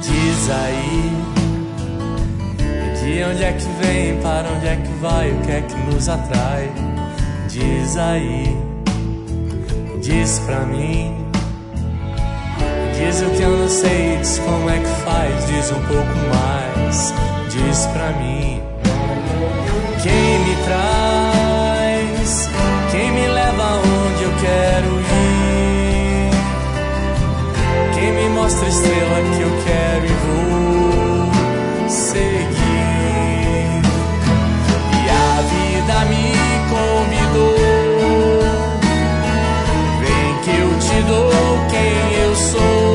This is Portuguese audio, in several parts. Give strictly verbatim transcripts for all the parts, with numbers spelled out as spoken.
Diz aí, de onde é que vem, para onde é que vai, o que é que nos atrai? Diz aí, diz pra mim. Diz o que eu não sei, diz como é que faz, diz um pouco mais, diz pra mim. Quem me traz, quem me leva aonde eu quero ir, quem me mostra a estrela que eu quero e vou seguir. E a vida me convidou, vem que eu te dou quem eu sou.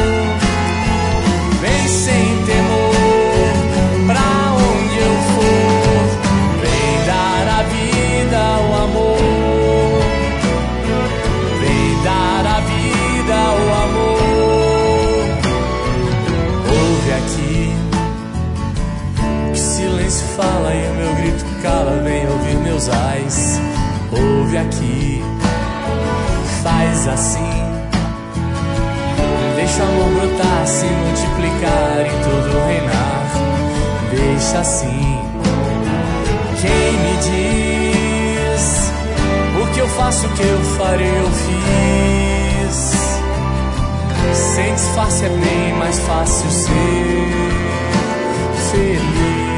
Vem sem temor, pra onde eu for, vem dar a vida ao amor, vem dar a vida ao amor. Ouve aqui, o silêncio fala e o meu grito cala, vem ouvir meus ais. Ouve aqui, faz assim, deixa o amor brotar, se multiplicar em todo reinar. Deixa assim. Quem me diz o que eu faço, o que eu farei, eu fiz. Sem disfarce é bem mais fácil ser feliz.